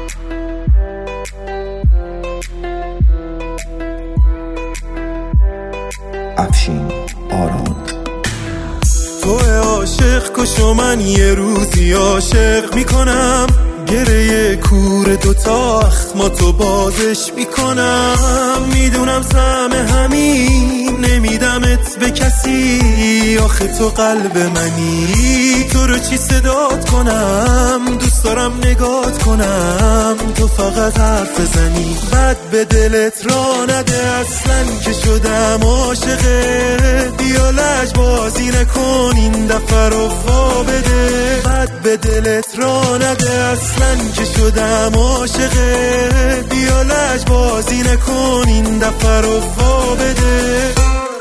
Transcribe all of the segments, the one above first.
افشین آراد. تو عاشق کشو من یه روزی عاشق میکنم، گره کور دوتا اخما تو بازش میکنم. میدونم سهم همین نمیدمت به کسی، آخه تو قلب منی. تو رو چی صدات کنم، دوست دارم نگات کنم، تو فقط حرف بزنی. بد به دلت را نده اصلا که شدم عاشقه، بیا لجبازی نکن این دفعه رو وا بده. بد به دلت را نده اصلا که شدم عاشقه، بیا لجبازی نکن این دفعه رو وا بده.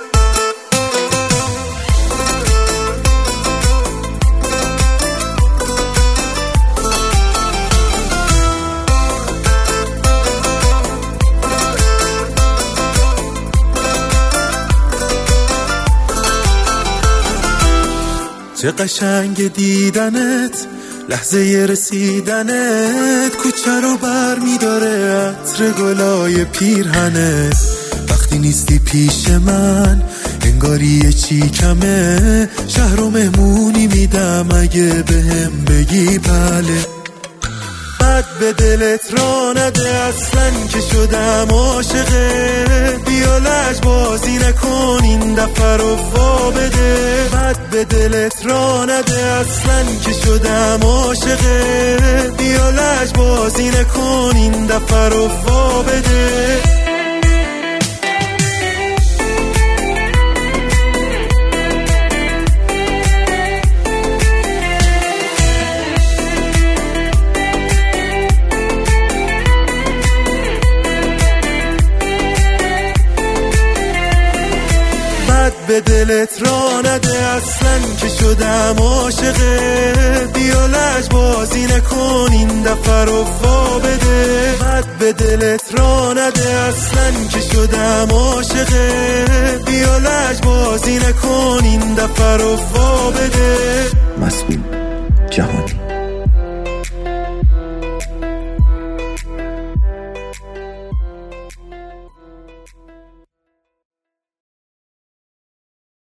چه قشنگ دیدنت، لحظه رسیدنت، کوچه رو بر میداره عطر گلای پیرهنت. وقتی نیستی پیش من انگاری یه چی کمه، شهر رو مهمونی میدم اگه بهم بگی بله. بد به دلت را نده اصلا که شدم عاشقه، بیا لجبازی نکن این دفعه رو وا بده. بد به دلت را نده اصلا که شدم عاشقه، بیا لجبازی نکن این دفعه رو وا بده. به دلت را نده اصلا که شدم عاشقه، بیا لجبازی نکن این دفعه رو وا بده. بد به دلت را نده اصلا که شدم عاشقه، بیا لجبازی نکن این دفعه رو وا بده. مسئول جهانی.